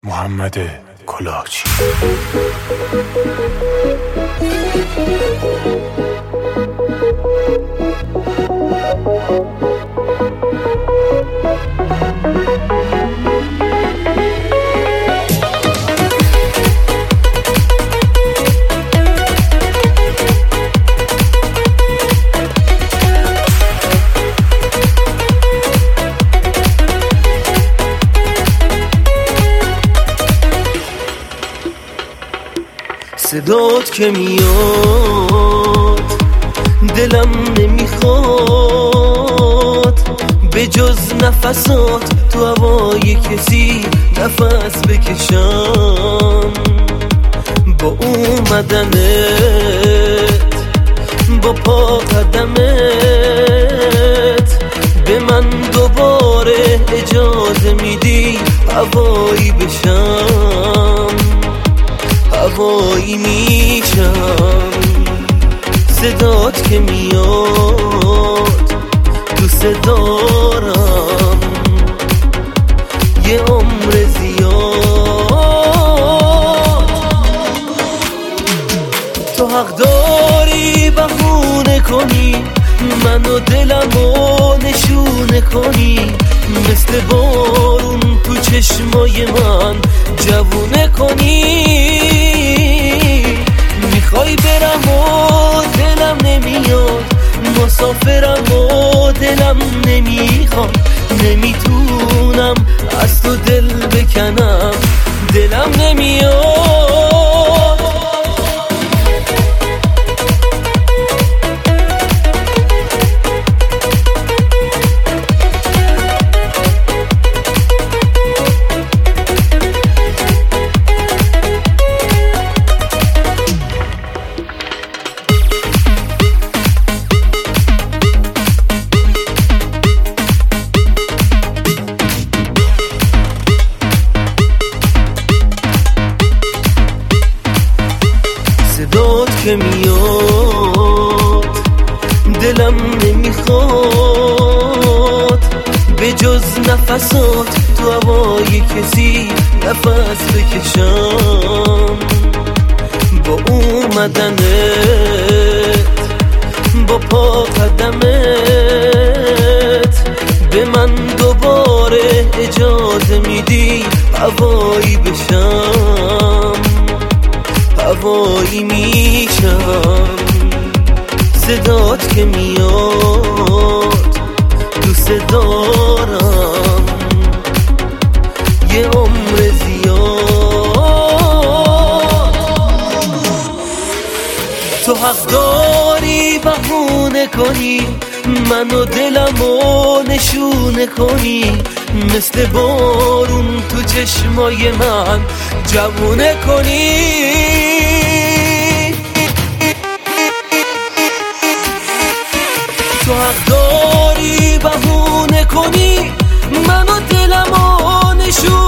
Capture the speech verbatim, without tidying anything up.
محمد کلاهچی. صدات که میاد دلم نمیخواد به جز نفسات تو هوای کسی نفس بکشم. با اومدنت با پا قدمت به من دوباره اجازه میدی هوایی بشم، هوایی میشم. صدات که میاد دوست دارم یه عمر زیاد. تو حق داری بهونه کنی منو دلمو نشونه کنی، مثل بارون تو چشمای من جوونه کنی. میخوای برم و دلم نمیاد، مسافرم و دلم نمیخواد، نمیتونم از تو دل بکنم دلم نمیاد. صدات که میاد دلم نمیخواد به جز نفسات تو هوای کسی نفس بکشم. با اومدنت با پا قدمت به من دوباره اجازه میدی هوایی بشم، هوایی میشم. صدات که میاد دوست دارم یه عمر زیاد. تو حق داری بهونه کنی منو دلمو نشونه کنی، مثل بارون تو چشمای من جوونه کنی. تو حق داری بهونه کنی منو دلمو نشونه